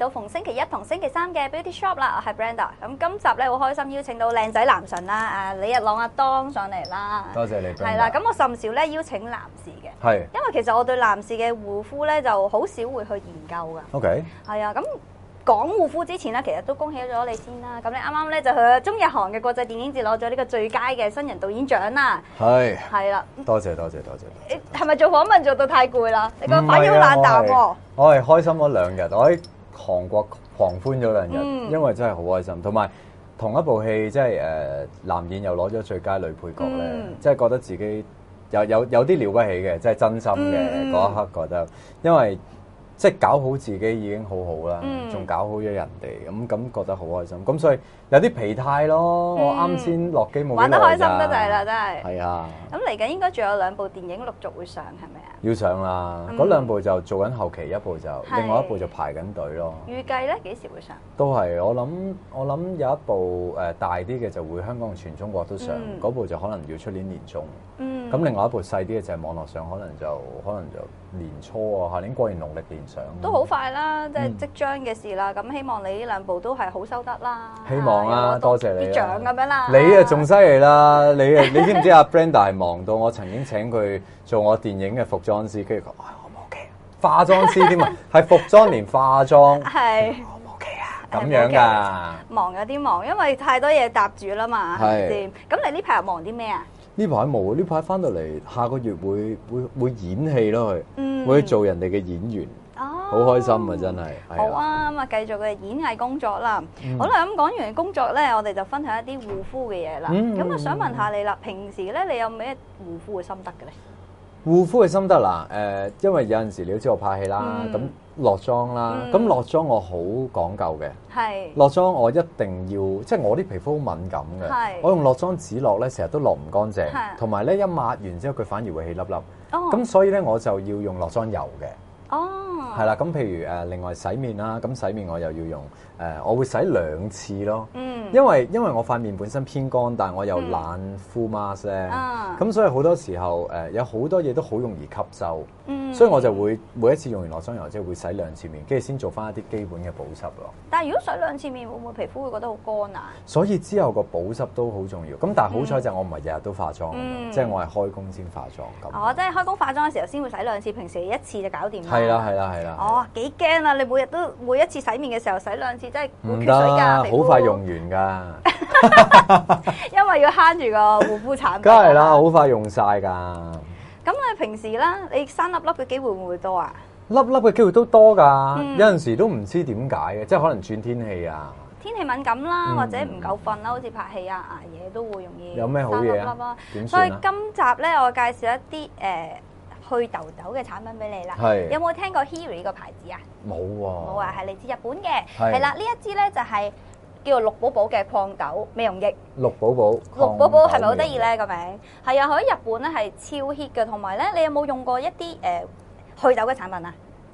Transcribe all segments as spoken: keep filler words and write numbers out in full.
到逢星期一同星期三嘅 Beauty Shop 啦，我係 Brenda。咁今集咧好開心邀請到靚仔男神啦，啊李日朗阿當上嚟啦。 多謝你。 係啦，咁我甚少咧邀請男士嘅， 係， 因為其實我對男士嘅護膚咧就好少會去研究噶。 OK。 係啊，咁講護膚之前咧，其實都恭喜咗你先啦。咁你啱啱咧就去咗中日韓嘅國際電影節攞咗呢個最佳嘅新人導演獎啦。 係。 係啦。 多謝多謝多謝。 你係咪做訪問做到太攰啦？你個反應好冷淡喎。 我係開心咗兩日，我喺韓國狂歡咗兩日， 嗯、 因為真係好開心。同埋同一部戲，即係誒男演又攞咗最佳女配角咧， 嗯、 即係覺得自己有有有啲了不起嘅，即係真心嘅嗰、嗯、一刻覺得，因為。即係搞好自己已經好好啦，仲、嗯、搞好咗人哋，咁咁覺得好開心。咁所以有啲疲態咯。嗯、我啱先落機冇幾耐咋。玩得開心得滯啦，真係。係啊。咁嚟緊應該仲有兩部電影陸續會上，係咪啊？ 要上啦，嗰、嗯、兩部就做緊後期，一部就另外一部就排緊隊咯。 預計咧幾時會上？ 都係我諗，我諗有一部誒大啲嘅就會香港全中國都上，嗰、嗯、部就可能要出年年中。嗯。咁另外一部細啲嘅就係網絡上，可能就可能就年初啊，下年過完農曆年上。都好快啦，即係即將嘅事啦。咁、嗯、希望你呢兩部都係好收得啦。 希望啊，多謝你。 啲獎咁樣啦。 你啊仲犀利啦！你啊，你知唔知阿 Brenda 係忙到我曾經請佢做我電影嘅服裝師，跟住佢話我冇嘅，化妝師添啊，係服裝連化妝。係。我冇嘅啊，咁樣㗎。 忙有啲忙，因為太多嘢搭住啦嘛，係咪先？咁你呢排忙啲咩啊？ 呢排冇，呢排翻到嚟下個月會會會演戲咯，佢、 嗯、 會做人哋嘅演員，好、哦、開心啊！真係。 好啊，咁啊繼續嘅演藝工作啦。嗯、好啦，咁講完工作咧，我哋就分享一啲護膚嘅嘢啦。咁、嗯、啊，想問下你啦，平時咧你有咩護膚嘅心得嘅咧？護膚嘅心得啦，誒、呃，因為有陣時你都知我拍戲啦，咁、嗯、落妝啦，咁、嗯、落妝我好講究嘅，係落妝我一定要，即係我啲皮膚好敏感嘅，我用落妝紙落咧，成日都落唔乾淨，同埋咧一抹完之後佢反而會起粒粒，咁、哦、所以咧我就要用落妝油嘅。哦，係啦，咁譬如誒、呃，另外洗面啦，咁洗面我又要用誒、呃，我會洗兩次咯。嗯，因為因為我塊面本身偏乾，但係我又懶敷 mask 咧，咁、嗯、所以好多時候誒、呃，有好多嘢都好容易吸收。嗯，所以我就會每一次用完落妝油之後會洗兩次面，跟住先做翻一啲基本嘅保濕咯。 但係如果洗兩次面，會唔會皮膚會覺得好乾啊？ 所以之後個保濕都好重要。咁但係好彩就係我唔係日日都化妝，嗯、即係我係開工先化妝咁。 哦，即係開工化妝嘅時候先會洗兩次，平時一次就搞掂啦。 係啦，係啦，係啦。 哦，幾驚啊！你每日都每一次洗面嘅時候洗兩次，真係好缺水㗎， 好快用完㗎。 因為要慳住個護膚產品。 梗係啦，好快用晒㗎。 咁你平時啦，你生粒粒嘅機會會唔會多啊？ 粒粒嘅機會都多㗎、嗯，有陣時都唔知點解嘅，即係可能轉天氣啊。 天氣敏感啦，或者唔夠瞓啦，好似拍戲啊、捱夜都會容易有咩好嘢啊？ 所以今集咧，我介紹一啲誒、呃、去痘痘嘅產品俾你啦。係。有冇聽過 Hiri 呢個牌子啊？冇喎。冇啊，係嚟自日本嘅。係啦，呢一支咧就係、是。叫做綠寶寶嘅抗痘美容液。綠寶寶，綠寶寶係咪好得意咧個名？係啊，佢喺日本咧係超 hit 嘅，同埋咧，你有冇用過一啲誒、呃、去痘嘅產品啊？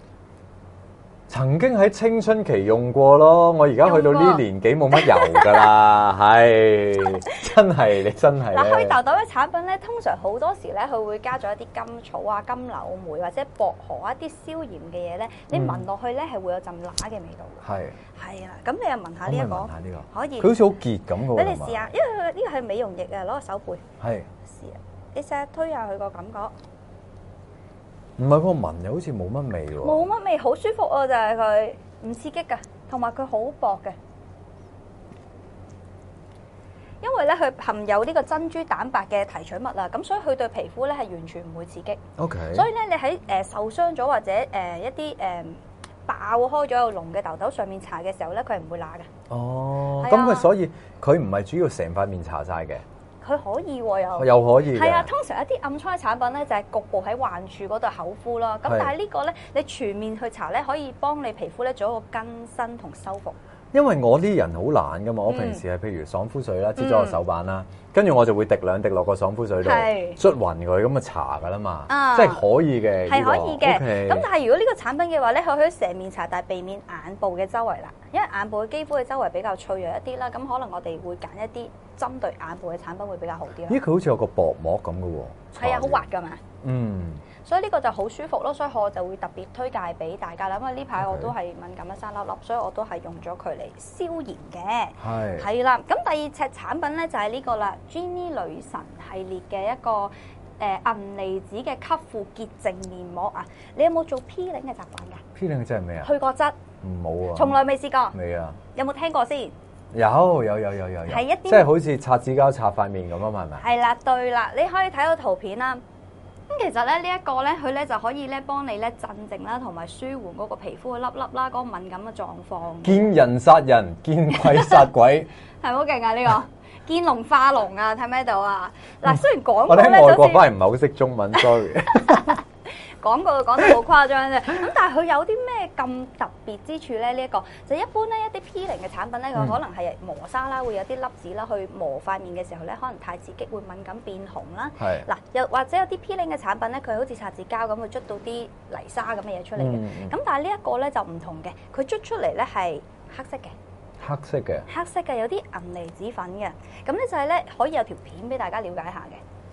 曾經喺青春期用過咯，我而家去到呢年紀冇乜油噶啦，係真係你真係。嗱，去痘痘嘅產品咧，通常好多時咧，佢會加咗一啲甘草啊、金柳梅或者薄荷一啲消炎嘅嘢咧，你聞落去咧係會有陣辣嘅味道嘅。係係啊，咁你又聞下呢一個，聞下呢個可以。佢好似好結咁嘅喎。俾你試下，因為呢個係美容液啊，攞個手背。係試啊，你試下推下佢個感覺。唔係喎，聞又好似冇乜味喎。冇乜味，好舒服啊！就係佢唔刺激㗎，同埋佢好薄嘅。因為咧，佢含有呢個珍珠蛋白嘅提取物啦，咁所以佢對皮膚咧係完全唔會刺激。OK。所以咧，你喺誒、呃、受傷咗或者誒、呃、一啲誒、呃、爆開咗有膿嘅痘痘上面搽嘅時候咧，佢係唔會辣嘅。哦。咁佢、啊、所以佢唔係主要成塊面搽晒嘅。佢可以喎，又又可以，係啊！通常一啲暗瘡嘅產品咧，就係局部喺患處嗰度口敷啦。咁但係呢個咧，你全面去搽咧，可以幫你皮膚咧做一個更新同修復。因為我啲人好懶噶嘛，我平時係譬如爽膚水啦，擠咗個手板啦，跟、嗯、住我就會滴兩滴落個爽膚水度，捽勻佢咁啊搽噶啦嘛，即係可以嘅，係可以嘅。咁、okay、但係如果呢個產品嘅話咧，佢可以成面搽，但係避免眼部嘅周圍啦，因為眼部嘅肌膚嘅周圍比較脆弱一啲啦，咁可能我哋會揀一啲針對眼部嘅產品會比較好啲。咦，佢好似有個薄膜咁嘅喎， 係啊，好滑㗎嘛。 嗯。 所以呢個就好舒服咯，所以我就會特別推介俾大家啦。因為呢排我都係敏感一生粒粒，所以我都係用咗佢嚟消炎嘅。係。係啦，咁第二隻產品咧就係呢個啦 ，Genie 女神系列嘅一個誒銀離子嘅吸附潔淨面膜啊！你有冇做 peeling 嘅習慣㗎 ？peeling 即係咩啊？ 去角質。 冇啊。 從來未試過。 未啊。 有冇聽過先？ 有有有有有有。係一啲即係好似擦紙膠擦塊面咁啊嘛，係咪？ 係啦，對啦，你可以睇到圖片啦。咁其實咧呢一個咧，佢咧就可以咧幫你咧鎮靜啦，同埋舒緩嗰個皮膚嘅粒粒啦，嗰個敏感嘅狀況。 見人殺人，見鬼殺鬼， 係好勁啊！呢個見龍化龍啊，睇唔睇到啊？嗱，雖然廣告咧，我喺外國反而唔係好識中文，sorry。 廣告講得好誇張啫，咁但係佢有啲咩咁特別之處咧？呢、這、一個就一般咧一啲 peeling 嘅產品咧，佢、嗯、可能係磨砂啦，會有啲粒子啦，去磨塊面嘅時候咧，可能太刺激會敏感變紅啦。係嗱，又或者有啲 peeling 嘅產品咧，佢好似擦紙膠咁，會捽到啲泥沙咁嘅嘢出嚟嘅。咁、嗯、但係呢一個咧就唔同嘅，佢捽出嚟咧係黑色嘅。 黑色嘅。黑色嘅，有啲銀離子粉嘅。咁咧就係咧可以有條片俾大家了解下嘅。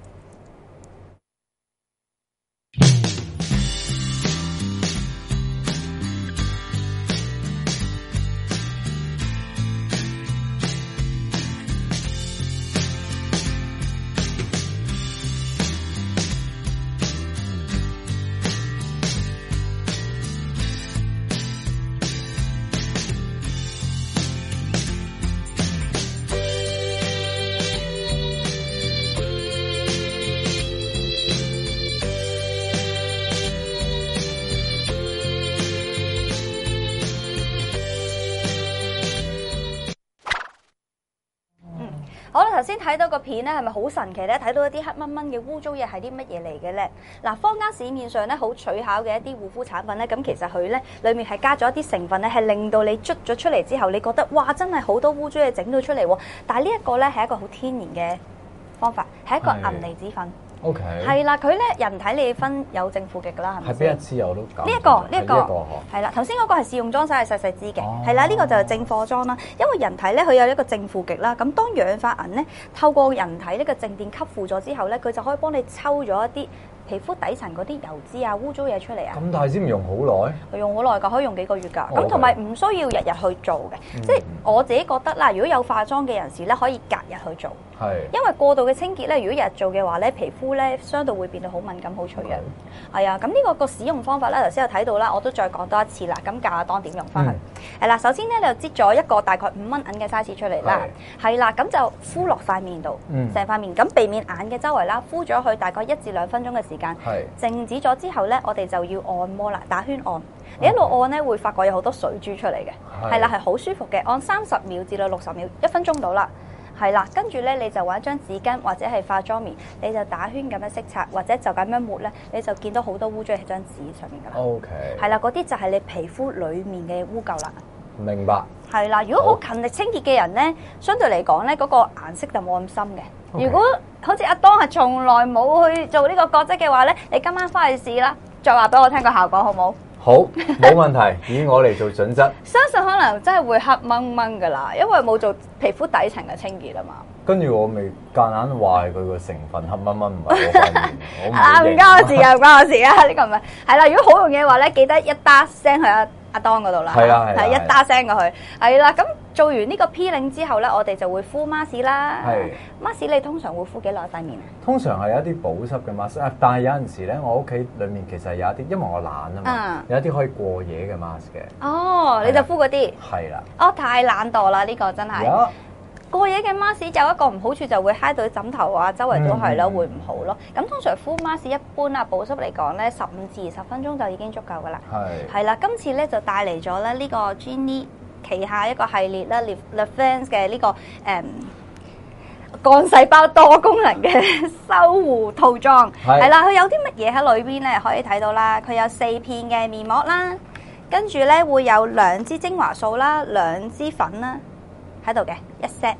好啦，頭先睇到個片咧，係咪好神奇咧？睇到一啲黑蚊蚊嘅污糟嘢係啲乜嘢嚟嘅咧？嗱，坊間市面上咧好取巧嘅一啲護膚產品咧，咁其實佢咧裡面係加咗一啲成分咧，係令到你捽咗出嚟之後，你覺得哇，真係好多污糟嘢整到出嚟喎！但係呢一個咧係一個好天然嘅方法，係一個銀離子粉。O K。係啦，佢咧人體你分有正負極㗎啦，係咪？係邊一支我都講。呢一個，呢一個係啦。頭先嗰個係試用裝，係細細支嘅，係啦。呢個就係正貨裝啦。因為人體咧佢有一個正負極啦，咁當氧化銀咧透過人體呢個靜電吸附咗之後咧，佢就可以幫你抽咗一啲皮膚底層嗰啲油脂啊、污糟嘢出嚟啊！ 咁大支唔用好耐？ 佢用好耐㗎，可以用幾個月㗎。咁同埋唔需要日日去做嘅，嗯、即係我自己覺得啦。如果有化妝嘅人士咧，可以隔日去做。係。因為過度嘅清潔咧，如果日日做嘅話咧，皮膚咧相對會變到好敏感、好脆弱。係啊，咁呢個個使用方法咧，頭先有睇到啦，我都再講多一次啦。咁教阿當點用翻去。係啦、嗯，首先咧你就擠咗一個大概五蚊銀嘅 size 出嚟啦。係啦，咁就敷落塊面度，成、嗯、塊面，咁避免眼嘅周圍啦，敷咗佢大概一至兩分鐘嘅時間。係。靜止咗之後咧，我哋就要按摩啦，打圈按。你一路按咧，會發覺有好多水珠出嚟嘅，係啦，係好舒服嘅。按三十秒至到六十秒，一分鐘到啦，係啦。跟住咧，你就揾張紙巾或者係化妝棉，你就打圈咁樣拭擦，或者就咁樣抹咧，你就見到好多污糟喺張紙上面噶啦。O K。係啦，嗰啲就係你皮膚裡面嘅污垢啦。明白。係啦，如果好勤力清潔嘅人咧，相對嚟講咧，嗰個顏色就冇咁深嘅。Okay. 如果好似阿當係從來冇去做呢個角質嘅話咧，你今晚翻去試啦，再話俾我聽個效果好冇？好，冇問題，以我嚟做準則。相信可能真係會黑掹掹噶啦，因為冇做皮膚底層嘅清潔啊嘛。跟住我咪夾硬話佢個成分黑掹掹唔係我塊面，啊唔關我事啊，唔關我事啊，呢個唔係係啦。如果好用嘅話咧，記得一打聲去阿阿當嗰度啦，係啊係一打聲過去，係啦。咁做完呢個 peeling 之後咧，我哋就會敷 mask 啦。係 mask 你通常會敷幾耐塊面啊？通常係有一啲保濕嘅 mask，但係有陣時咧，我屋企裡面其實有一啲，因為我懶啊嘛，有一啲可以過夜嘅 mask 嘅。哦，你就敷嗰啲。係啦。哦，太懶惰啦！呢個真係。過夜嘅 mask 有一個唔好處，就會揩到枕頭啊，周圍都係咯，會唔好咯。咁通常敷 mask 一般啊，保濕嚟講咧，十五至二十分鐘就已經足夠噶啦。係。係啦，今次咧就帶嚟咗咧呢個 Genie 旗下一個系列啦 Le Fans 嘅呢個誒幹細胞多功能嘅修護套裝。係啦，佢有啲乜嘢喺裏邊咧？可以睇到啦，佢有四片嘅面膜啦，跟住咧會有兩支精華素啦，兩支粉啦。喺度嘅一 set，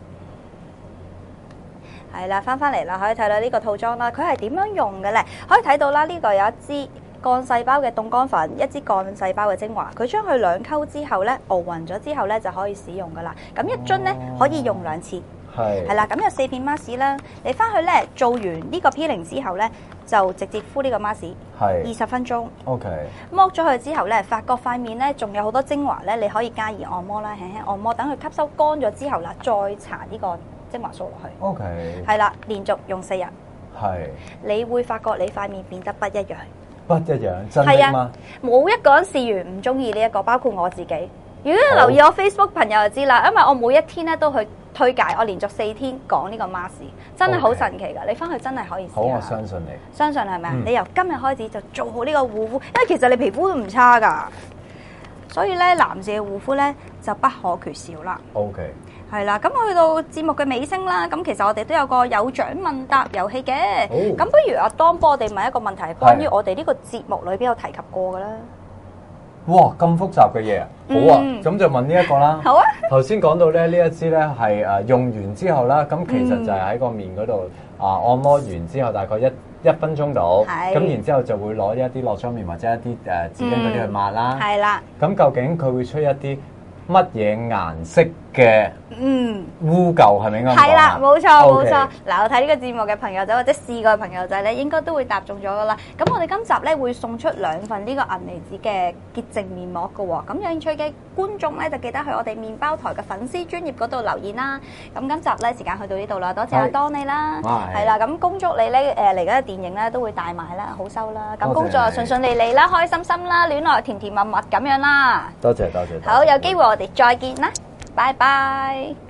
係啦，翻翻嚟啦，可以睇到呢個套裝啦。佢係點樣用嘅咧？可以睇到啦，呢個有一支幹細胞嘅凍乾粉，一支幹細胞嘅精華。佢將佢兩溝之後咧，熬勻咗之後咧，就可以使用噶啦。咁一樽咧可以用兩次。 係。 係啦，咁有四片 mask 啦，你翻去咧做完呢個 peeling 之後咧，就直接敷呢個 mask， 係二十分鐘。 OK。 剝咗佢之後咧，發覺塊面咧仲有好多精華咧，你可以加熱按摩啦，輕輕按摩，等佢吸收乾咗之後啦，再搽呢個精華素落去。 OK。 係啦，連續用四日。 係。你會發覺你塊面變得不一樣。 不一樣，真的嗎？ 冇一個人試完唔中意呢一個，包括我自己。如果你留意我 Facebook 朋友就知啦，因為我每一天咧都去推介，我連續四天講呢個 mask， 真係好神奇㗎！你翻去真係可以試下。 好，我相信你。 相信係咪啊？嗯、你由今日開始就做好呢個護膚，因為其實你皮膚都唔差㗎，所以咧男士嘅護膚咧就不可缺少啦。 OK。 係啦，咁去到節目嘅尾聲啦，咁其實我哋都有個有獎問答遊戲嘅，咁、oh. 不如阿當幫我哋問一個問題，係關於我哋呢個節目裏邊有提及過嘅啦。 哇，咁複雜嘅嘢，好啊，咁、嗯、就問呢一個啦。 好啊。頭先講到咧，呢一支咧係誒用完之後啦，咁其實就係喺個面嗰度啊按摩完之後，大概一一分鐘度，咁然之後就會攞一啲落妝棉或者一啲誒紙巾嗰啲去抹啦。係啦。咁究竟佢會出一啲乜嘢顏色嘅嗯污垢係咪應該咁講？係啦，冇錯冇錯。嗱，我睇呢個節目嘅朋友仔或者試過嘅朋友仔咧，應該都會答中咗噶啦。咁我哋今集咧會送出兩份呢個銀離子嘅潔淨面膜噶喎。咁有興趣嘅觀眾咧，就記得去我哋麵包台嘅粉絲專頁嗰度留言啦。咁今集咧時間去到呢度啦，多謝阿當你啦。係啦，咁恭祝你咧誒嚟緊嘅電影咧都會大賣啦，好收啦。咁工作順順利利啦，開心心啦，戀愛甜甜蜜蜜咁樣啦。 多謝多謝。 好，有機會我哋再見啦。拜拜。